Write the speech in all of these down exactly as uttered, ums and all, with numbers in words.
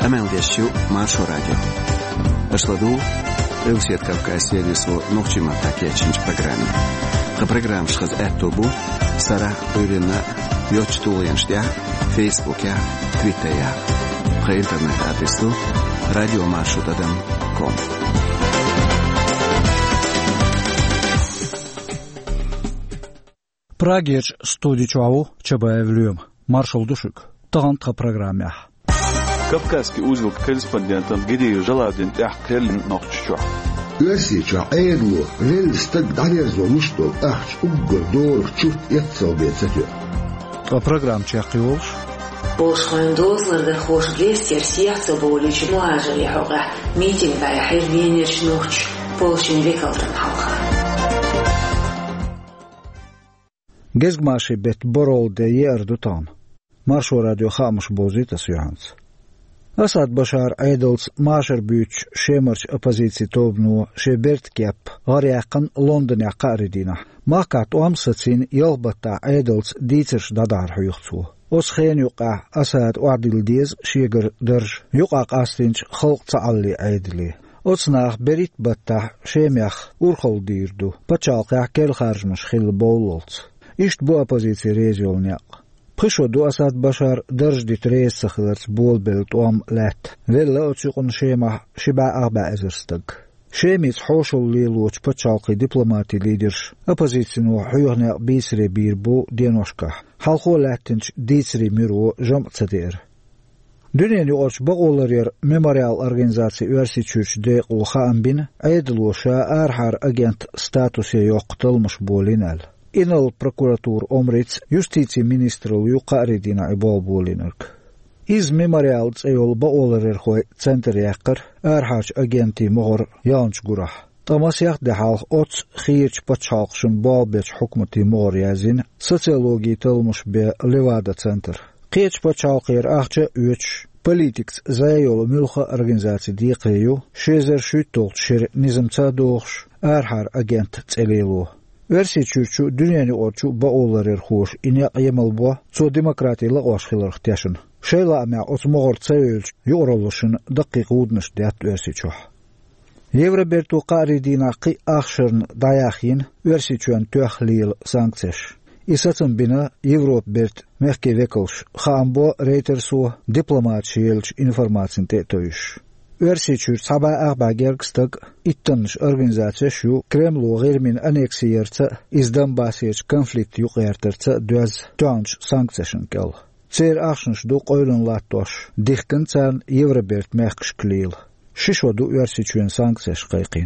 Амелдещу Маршо радио. Ашладу Элсет Кавказ сервису Нохчима Такечинч программе. Ха программ шхаз этобу Сара Урина Йочтулянштя Фейсбуке Твиттере. Ха интернет адресу радиомаршрутадам точка ком. Прагеч студичуау чабаевлюм. Маршал Душик. Тагантха программе. Кавказский узел корреспондентом Гирию Жаладин Ахкелин Нохчичу. Ösicsa Eidlo realistak darezzo mishto ahch uggor dor chut etsobetsetü. A program çekiyoruz. Boşhan dozlarda hoş vester siyahsa boliç muajali hoqa meeting baya hirviner şnoch polşin vekaltran halqa. Gezgmashi bet borol de yerdutan. Marşo radyo xamış bozitas Johans. Asad Bashar Aydels Masher Büç Şemerç opozisiya tobnu Şebert Kep Garyakan London'a qaridina. Makat omsatsin yalbatta Aydels ditsers dadar huyuqtu. Os xeen yuqa Asad Adil Diz Şeger derj yuqa qastinç xalq ta'alli aydli. Osnaq berit batta Şemyaq urxol dirdu. Pachalqa kel xarjmış xil bowlolt. İşt bu opozisiya rezolnyaq. Pışodu Asad Bashar dırjdit reis sıxılırç bolbelt om let. Vella oçuqun şema şiba ağba ezirstig. Şemiz hoşul liluç paçalqı diplomati liderş. Opozisiyonu huyuqna bisre bir bu denoşka. Halqo latinç ditsri miru jomtsadir. Düneni oç bağolar yer memorial organizasiya üersi çürçde uxaambin aydıluşa arhar agent statusi yoqtılmış bolinal. Inal prokuratur omrits justitie ministrul yuqaridina ibol bolinurk. Iz memorialts eyol baolarer hoy center yakar arhach agenti mohor yanch gurah. Tamas yak de halq ots khirch pachalqshun balbech hukmati mohor yazin sotsiologi tılmış be Levada center. Qech pachalqir ahcha üç politiks zayol mülxa organizasiya diqeyu şezer şütol şer nizamça doğuş arhar agent tselilu. Versi çürçü dünyani orçu baolarer hoş ine yemelbo so demokratiyalı oşxilar xtyaşın. Şeyla ama otmoğor tsayölç yoroluşun daqiq udnış dat versi çuh. Yevrobertu qaridina qi axşırn dayaxin versi çön töxlil sanksiyaş. İsatın bina Yevropbert mehke vekalş xambo reytersu diplomatçıyelç informasin tetoyuş. Versi çür sabah ağba gergstak ittanış organizasiya şu Kremlu germin aneksiyerça iz Donbassiyech konflikt yuqerterça döz tönç sanksiyaşın kel. Cer axşınş du qoylun lattoş dihkincan Yevробert mehkşklil. Şişodu versi çün sanksiyaş qayqin.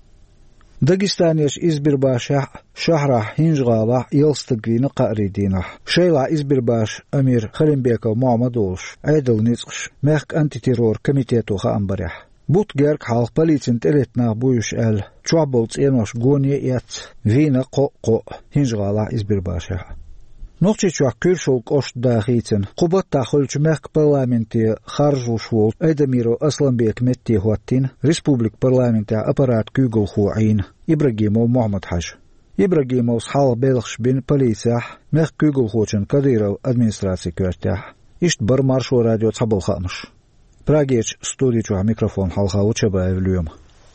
Dagistaniyech izbirbaşa Şahrah Hinjgala yılstıgvini qaridina. Şeyla izbirbaş Amir Khalimbekov Muhammadovş aydıl nitsqş mehk antiterror komitetu xambarah. But gerk halq policin teletna buyuş el çuabolts enoş goni et vina qo qo Hinjgala izbirbaşa. Noqchichuaq kürşulq oş daxitin Qubat taxulç mehk parlamenti xarjuşvol Aydamiro Aslanbek metti huattin Respublik parlamenti aparat kügül huain İbragimov Muhammad Haj. İbragimov halq belxş bin polisiya mehk kügül huçun Kadirov administrasiya körtah. İşt bir Marşo radyo tabıl xamış. Prageç studiyaçuaq mikrofon halqa uçaba evlüyüm.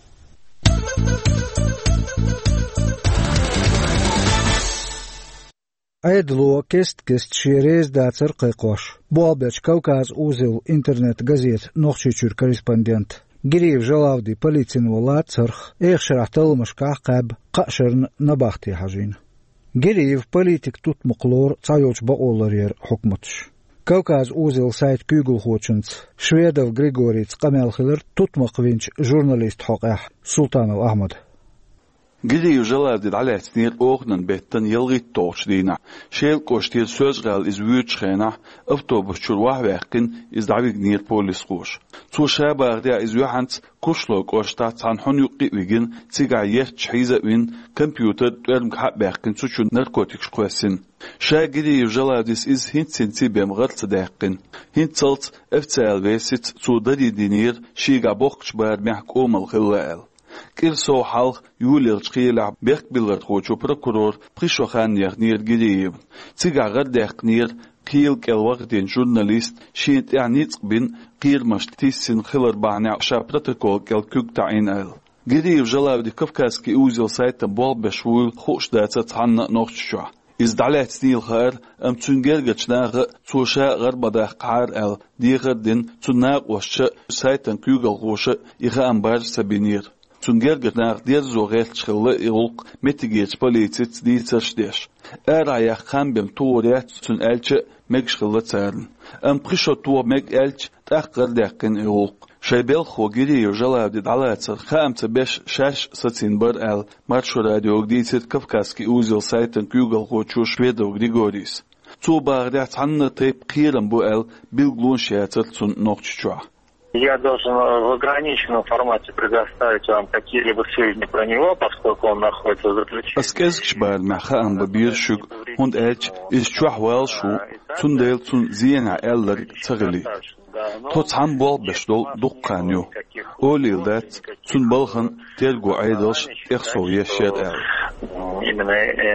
Aydlo kest kest şerez datsır qayqoş. Bu albeç Kavkaz uzil internet gazet Noqchichur korrespondent. Giriv Jalavdi politin volat sırx eğşirahtılmış qaqab qaşırn nabaxti hajin. Giriv politik tutmuqlor çayolç baolar yer hukmutş. Kavkaz uzil sayt kügül hoçunç Şvedov Grigorits qamelxilir tutmuqvinç jurnalist hoqah Sultanov Ahmad. Giriyu Jalavdi aletnir oğnan betten yılgıt toğçdina. Şel koştir sözgal iz vüçxena avtobusçur wahveqin iz davignir polis qoş. Su şabagda iz yuhants kuşlo koşta tanhun yuqivigin tigayeh çhizawin kompüter dölm habaqin suçun narkotik şqvesin. Şagiriyu Jalavdis iz hintsinti bemgalt daqin. Hintsalt eftsal vesit su dadidinir şiga boqç bar mahkumal khilal. كيرسو حلق يولير قيلع بيك بلغت خوشو بروكورور بريشو خان يغنير جديب تيجا غد يغنير قيل كالوقتين جورناليست شينت يعني تقبين قير مشتيسين خلر بعنع شابرتكول كالكوك تعين ال جديب جلاب دي كفكاسكي اوزيل سايتا بول بشوول خوش داتا تحنق نوخشوا إزدعلات ستيل خير أم تنجرجت ناغ توشا غرب داخ قعار ال ديغر دين تناق وش سايتا كيوغل غوش إغا أمبار سبينير تنجرجت ناغ دير زوغيل تشخل إغلق متجيت بوليتيت دي تشديش أرا يخام بيم توريات تن ألش مكشخل تسارن أم بريشو تو مك ألش تأخر داقين إغلق شايبيل خو جيري يجلاب دي دعلاتر خام تبش شاش ستين بر ال مارشو راديو جديد كفكاسكي اوزيل سايتن كيوغل غوتشو شويدو غريغوريس تو باغدات عنا تيب قيرن بو ال بالغلون شاتر تون نوكتشوا. Я должен в ограниченном формате предоставить вам какие-либо сведения про него, поскольку он находится в заключении. أسكازكش بعد ما خان ببير شق هند أج إز شوح والشو تون ديل تون زينع ألر تغلي. توت عم بول بشدول دقانيو. أولي دات تون بالخن تلقو عيدش إخصو يشير أل. Именно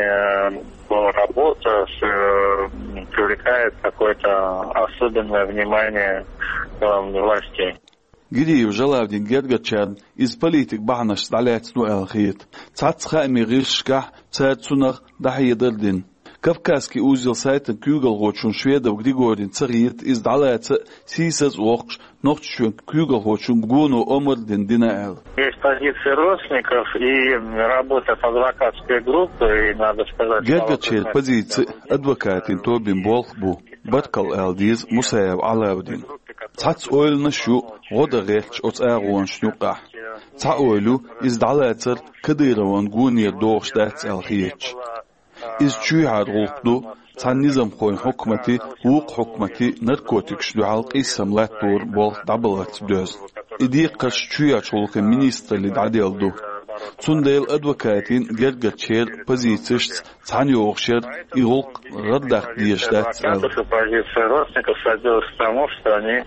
работа привлекает какое-то особенное внимание властей. جديد جلاب دين جرجة شان إز بوليتيك بعناش دعلات نو الخيط تعت خامي غيرشكح تعت سنغ دحي دردين كفكاسكي أوزيل سايتن كيوغل غوتشون شويدا وغريغورين تغييت إز دعلات سيساز وقش نوختشون كيوغل غوتشون بغونو أمر دين دينا أل. Есть позиции родственников и работа с адвокатской группой, и надо сказать... جرجة شان позиции адвокатين توبين بولخ بو بركال ألديز مسايب علاودين تعت أول نشو غدا غيرش أوت أغوان شنوقع تعولو إز دعلاتر كديروان غونير دوغش دات الخيتش إز تشويعاد غلطو تعن نظام خوين حكمتي ووق حكمتي نركوتك شدو عالق إسام لاتور بولخ دعبلات دوز إدي قرش تشويعاد شغلق المينيستر اللي دعديل دو تنديل أدوكاتين جرجة شير позициش تعن يوغشير إغلق غدق ديشتات ال. Позиция родственников сводилась к тому, что они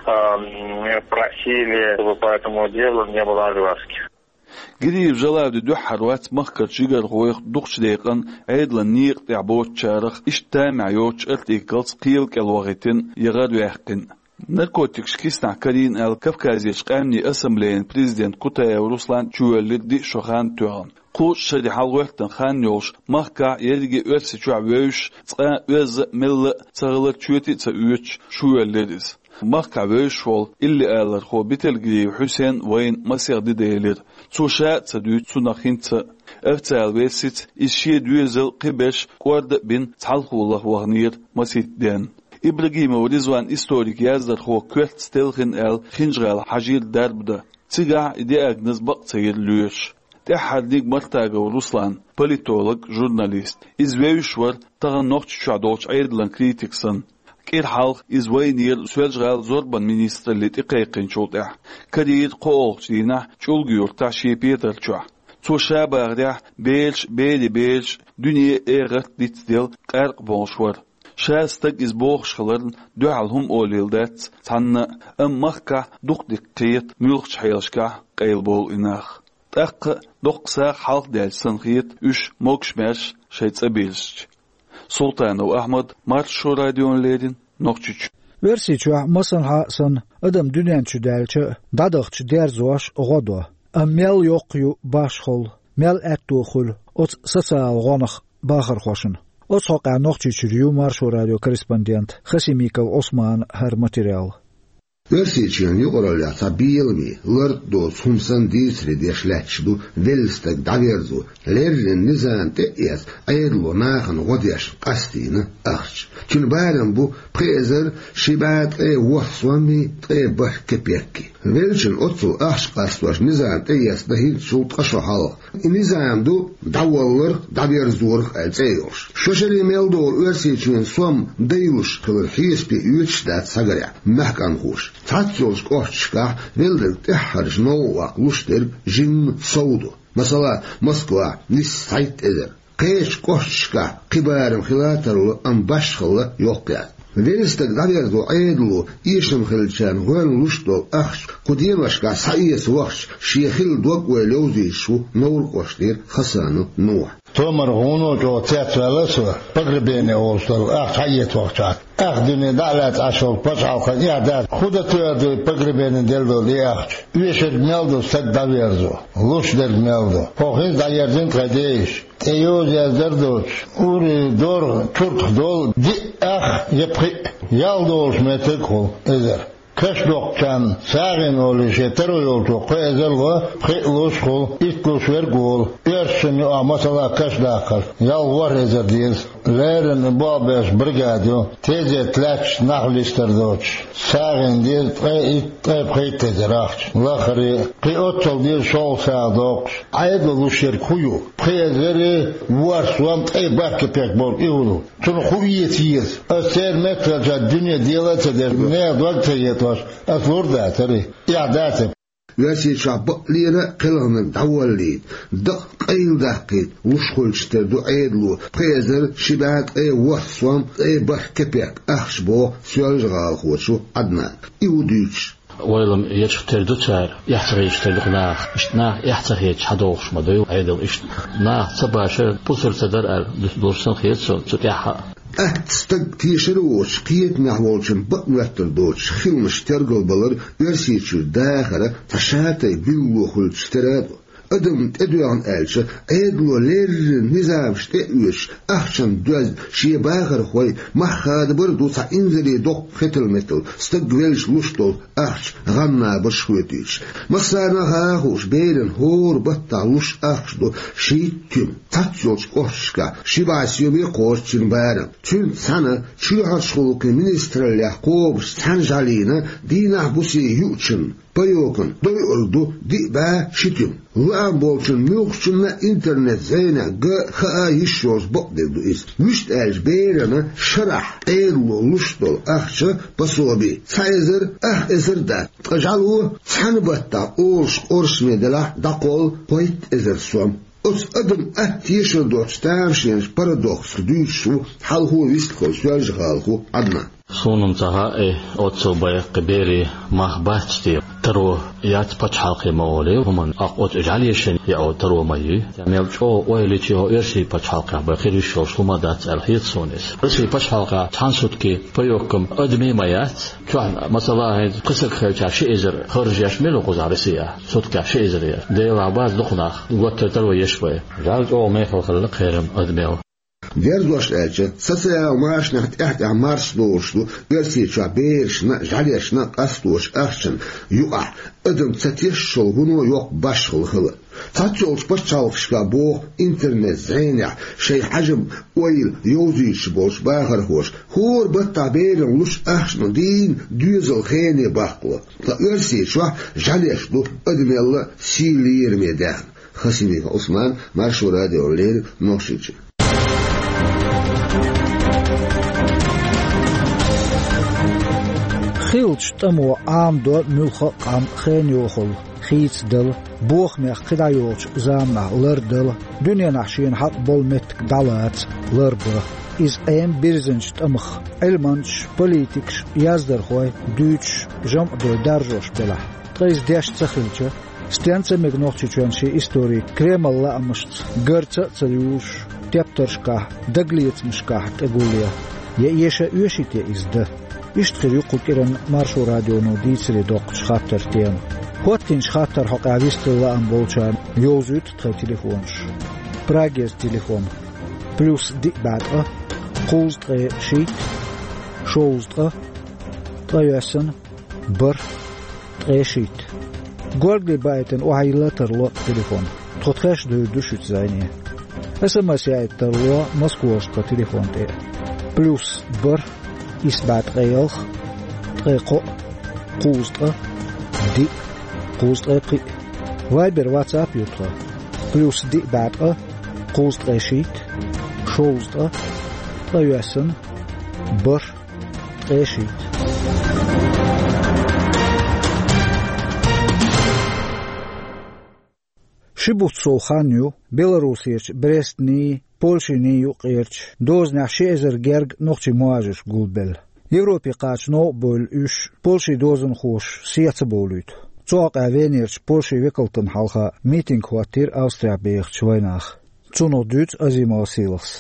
просили, чтобы по этому делу не было огласки. قريب جلاب دي دو حروات مخكر جيجر غويخ دوخش ديقن عيدلا نيق تعبوت شارخ اشتامع يوتش ارتيكلز قيلك الوغيتين يغاد ويحقن نركوتكش كيسنا كارين ال كفكازيش قامني اسمبلين بريزيدنت كوتايا ورسلان جوالي دي شوخان توغن قوش شدي حال وقتن خان يوش مخكا يرجي ارسي شوع ويوش تقا ويز مل تغلق شوتي تأويش شوالي ديز مخكا ويوش وول اللي آلر خو بيتلقي حسين وين مسيغ دي ديلير توشا تدوي تنخين تا افتال ويسيت إشي دويزل قبش قورد بين تحلقو الله وغنير مسيت دين إبراهيم ورزوان إستوريك يازدر خو كوهت ستيلخن ال خنجغال حجير دربدا تيغا إدي أغنز بقتير لوش تحديق مرتاقة ورسلان بوليتولوج جورناليست إزويوشور تغن نوخش شعدوش عيردلان كريتيكسن كير حالق إزوينير سوالجغال زوربان مينيستر اللي تقيقين شوطح كرير قوغش دينا شولغيور تاشي بيتر شوح تو شابه غدح بيلش بيلي بيلش دنيا إيغت ديتديل قارق بونشور شاستك إز بوخشخلرن دوعالهم أوليلدات تانا أم مخكا دوق دقيت ملخش حيلشكا قيل بول إناخ تاق دوق ساق حالق ديال سنخيت إش موكش ماش شايت أبيلش سلطان وأحمد مارشو راديون ليدين نوكتش ورسيتشوا مصن حاسن أدم دنيان شدالش دادخش دير زواش غدوة أم ميل يوقيو باشخل ميل أتوخل أت سسال غانخ باخر خوشن أصحق عن نقطة شريو مارشو راديو كريسباندينت خسيميكال عثمان هر ماتيريال Versičan juqorolja tabilmi lördo sumsan disri deşleçdu velstek daverzu lerrin nizan te'yas ayırlo nahan godiyaş qastini arch. Çün bayram bu prezer şibat e wahswami e bahkepeki. Velçin otsu arch qastwaş nizan te'yas dahil şult qashahal. Nizam du davallar daverzur alçeyoş. Şoşeli meldor versiçin som deyuş kılır hispi üçdat sagarya mahkan huş. تعطيوش كوشكا نلدر تحرج نوع لوشتر جن سودو مثلا موسكوا نس سايت إدر قيش كوشكا قبارم خلاتر أم باشخلا يوقيا Велстек даверду айдлу ишем хилчан вен луштол ахш кудемашка саиес вахш шехил док велозишу нур коштир хасану нух Томар гуно то цецвелесо погребение олстол ах хает вахчат ах дуне далат ашол пасал хадиадат худа туяды погребение делдо лиах вешер мелдо сад даверду луштер мелдо хохиз даердин кадеш Eyoz yazdardoç, uri dor, Türk dol, di ah yapı, yaldoç metekol ezer. Kaşdokçan, sağın olu şeter yolcu, kı ezer go, kı loş kol, it loş ver gol, ersini amasala kaşdakal, yal var ezer diyiz. Lerin babes brigadyo, teze tlaç nahlisterdoç, sağın diyiz, kı it kı kı tezer ahç. Lahari, kı otçal diyiz sol sağdoç, ayda luşer kuyu, kı ezeri var suam, kı bakı pek bol iulu. Tunu kuviyet yiyiz. Eser metraca dünya diyelat eder, ne advak teyet var, es vurda teri, iadatı. Versi çabuk lira kılığının davalliyd, dık qeyl daqid, uşkulçtır du aydlu, prezer şibat ay waswam ay bah kepek, ahşbo, sölжgal xoçu adna. İudüç. ويلم يشتر دوتار يحتر يشتر لغناخ اشتنا يحتر هيك حدوخ شمدو عيدل اشت نا صباشر بوصر تدر ال دورسن خيتسو تتيحا Ahstag tişeroç qiyet nahvolçun baqnatır doç xilmiş tergol balar versiçü dağara taşatay billu xulçterad Adam edüyan elçi edloler nizamşte üç ahçın düz şiye bağır xoy mahad bir dusa inzeli dok fetel metal stagvelş luştol ahç ganna başxwetiç masana ha hoş beren hor batta luş ahçdo şiitüm tatsyoç qoşka şibasiyomi qoşçin baram tüm sana çuhaşxuluk ministrle qob sanjalina dinah busi yuçun Payokun, doy oldu, di ba şitim. Ulan bolçun, mülkçunla internet zeyne, gı haa yişyoz bok devdu iz. Müşt elç beyrana şarah, eyrulu luştol ahçı basobi. Sayzır, ah ezir da. Qajalu, sanbatta, olş, orsmedela, daqol, poit ezir suam. Os adım ah tiyişir doçtam şenş paradoks, düçsu, halhu vistkol, sölj halhu, adna. Sonum taha e otso bayak beri mahbachti taro yat pach halqi mawle human aqot jaliyeshin ya taro mayi mel cho oilichi ho ershi pach halqa ba khiri shosh huma dat al hit sonis ershi pach halqa tansutki payokum admi mayat cho masala hed qisaq khalcha shi ezer kharj yashmil quzarisiya sutka shi ezer de abaz dukhna got taro yeshba jal o me khalq khairam admi Верзош элче, социал машнахт эхт амарс дошлу, версича бершна, жалешна, астуш ахчын, юа, ыдым цатешшол гуно yok башхыл хылы. Татчолш башчалышка бо интернет зеня, шей хажым ойл йозиш бош багар хош, хор батта берен луш ахшну дин дюзел хене бахлы. Та версича жалешлу, ыдымелла силирмедан. Хасимик Осман, Маршу радио лер ношичи. خيلش تمو عام دو ملخ قام خين يوخل خيتس دل بوخ ميخ قدا يوش زامنا لر دل دنيا نحشين حق بول متك دالات لر بخ إز أيام بيرزنش تمخ علمانش بوليتيكش يازدر خوي دوتش جمع دو درجوش بلا تغيز ديش تخلچه ستيانسا مغنوخچي چونشي истории Кремл ла амшт герца царюш тепторшка даглиец мшка тегулия я еша юшите изда اشتغل يقولون مارشو راديو نوديسري دوق شخاطر تيم هوتين شخاطر حق عويست الله أم بولشان يوزيت تخي تليفونش براغيز تليفون بلوس دي بعد أه قوز تغي شيت شوز تغي تغيسن بر تغي شيت قولي بايتن وحي لاتر لو تليفون تخيش دو دوشت زيني اسمس يايتر لو مسكوش تليفون تي بلوس بر إثبات غير طريقة قوزطة دي قوزطة قي وايبر واتساب يطلع بلوس دي بعد قوزطة شيت شوزطة طيوسن بر طيشيت شبوت سوخانيو بيلاروسيرش بريستني Polši niju qirč, dozna šezer gerg noći moažeš gulbel. Европе qaçno böl üç Polşa dozun hoş siyasi boluydu. Çoq avenirç Polşa vekaltın halka miting kvartir Avstriya beyxçıvaynaq. Çono düç azimasilis.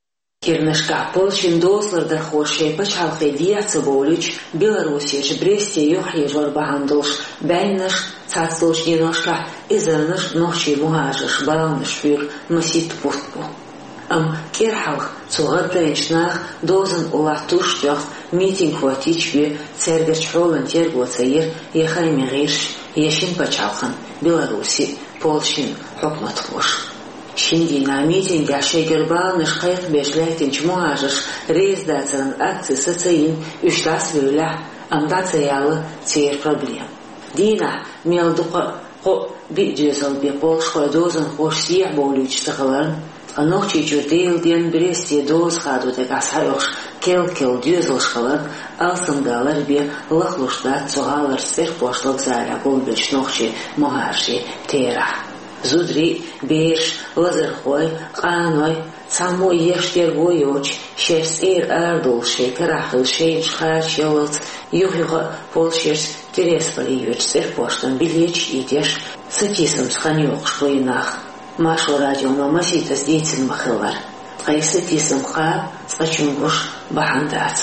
Kirnышка Polşin dozlarda hoşe paç halka diyatsı bolüç Belarusya Brestye yoxye jorbahandılş bəyniş çatılış yenoşka izanış nohçi muhajış balnış für masit putbu. Am kerhalq çoğaddaynçnaq dozun ulatuştaq miting kvartiç ve sergerç holan tergotsayir yaxaymi giriş yeşin paç halkın Belarusya Polşin hukmat hoş. Şimdi na mitinga şegerbalnış qayıq beşləhtinç muhajış reizdatsının aksisi sayın üçtas böylə amdatsayalı çeyir problem. Dina melduqa qo bir cüzal bir Polşa dozun hoş siyah bolüç sıqıların anoqçi cürdeyildiyen Brestye doz xadu da qasayıq kel-kel düzılşqalar alsındalar bir laqluşda çoğalır ser poşlıq zala bolbeç noqçi muhajı teyra. Zudri, beş, lazerxoy, qanoy, samo yeshter goyoch, şersir ardul, şekerahıl, şeyinç, xaç, yalot, yuhiqa, polşers, terespaliyeviç, serpoştan, bileç, ideş, satisım sxanyoq, şoyinaq. Maşo radiona masitas deytsin mıxıllar. Qay satisım qa, sqaçunguş, bahandat.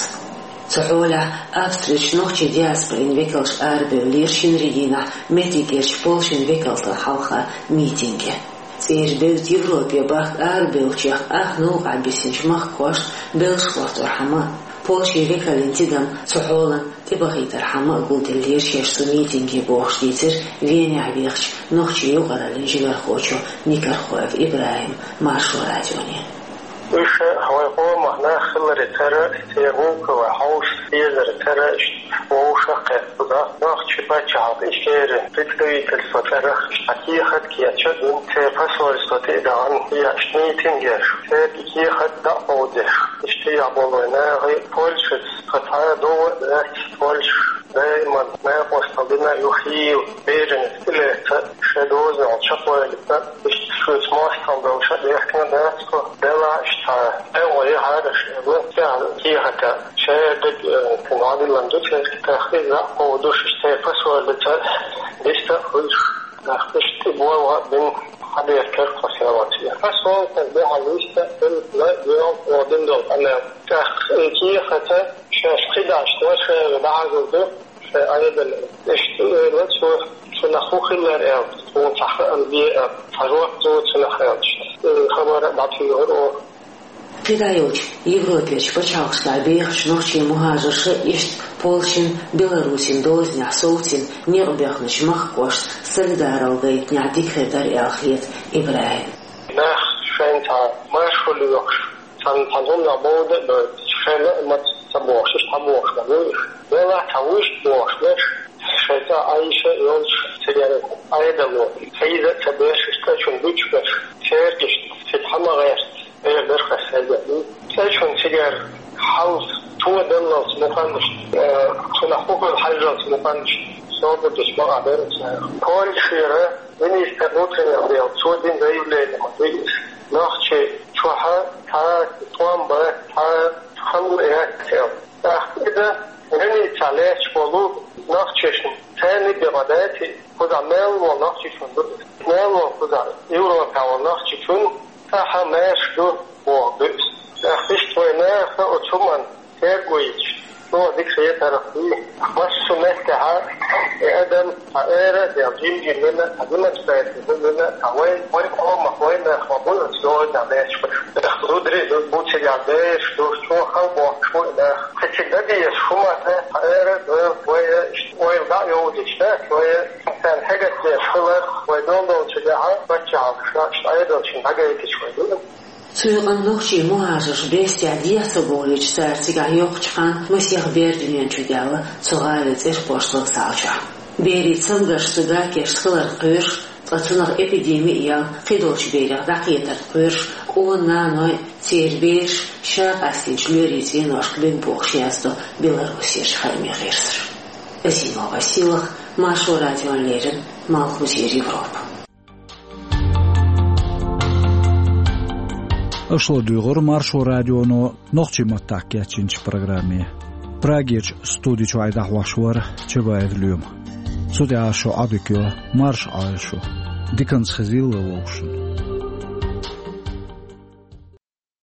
Цохоля Австрич нохчи диаспорин векалш арбе лиршин регина метикерч Полшин векалта халха митинге. Цербелт Европе бах арбелчах ах ну абисинч мах кош белшхвартор хама. Полши векалентидам цохолан тибахитар хама гулделлерч яшсу митинге бохштицер вене абихч нохчи югаралин жигар хочо Никархоев Ибраим Маршо радионе. وش هو قوم هنا خلر ترى تيغوك وحوش يزر ترى وش قصدا ناخذ شباب شعب إشكال تكوي كالفترة أكيد خد كي أشدون تفسر استطيع دان هي شنيتين يش تكي خد دعوده اشتي عبولنا غير فولش قطع دو ذات فولش دائما ما قصدنا يخيل بيرن إلى شدوز عشقة لبنا شو اسمه استنبول شد يحكي ناس بلا اشتى أول هذا الشيء كان كي حتى شيء دك كنادي لندن شيء تأخذ أو دوش اشتى فسوى لتا يستأخذ اشتى بوا بين هذا يذكر خساراتي فسوى كان بها لسه لا يوم ودين دول أنا تأخذ كي حتى شيء قداش وشيء بعد ذلك أيضا اشتى لتو سنخوخ الأرض وصح البيئة فروح تو سنخيش خبر بعثي غرو Придаёч Европеч почалшта бех шнохчи мухажыршы ишт Полшин Беларусин дозня солтин не обяхныч махкош солидаралгай нядик хедар ялхет Ибраим. Нах шента машхулюк сан танзумна боуде бе шена мат сабош табош гавиш бела тавиш бош беш шета айша йолш сигаре айдало сайда табеш штачун бичбеш шергиш ситхама гайст eğer derhal selbe seçün sigar haus tuwa dallas mukandish tuna hukul hajrat mukandish sobu dishma aberç kol shira beni istabotin ya sodin zayulele matwis nakhche chuha ta tuamba ta khamur eyatel tahkida neni chalesh bolu nakhcheshin tani biradati kuzamel wa nakhcheshun mel wa kuzar Europa wa nakhcheshun Saha meşru boğduz. Yakışt oynağı otuman tergoyiç. O dikşeye tarafı. Başsu mehtaha adam haera diyacim girmene adıma çıkayetli. Böyle kavay boy olma boyna xabul zor da meşru. Rudri bu çeyadeş dostu hal boğuşu da. Keçide diye şumata haera boy boy da yol işte. Boy sen heget diye şular boy dondol çeyaha başçal. İşte ayda için hagayet şuydu. Suyuqan noqchi muhajir Brestya diyasa bolüç sarsiga yoq chiqan Masih Berdunian chugalı çoğalı zir poşlıq salça. Beri çılgış suda keştqılar qır, qatınıq epidemiya qidolç beri daqiyetar qır, ona noy terbeş şaq astinçlör izin oşqlün boğşiyazdı Belarusya şxaymi qirsir. Azima Vasilıq, Marşo radionlerin Malxuzir Evropa. Aşlo duyğur Marşo radiono noqçi mattakiyatçinç programı. Pragic studiu ai da washwar cheba edlum. Sudi asho adikyo marsh aisho. Dikans khazil lawshun.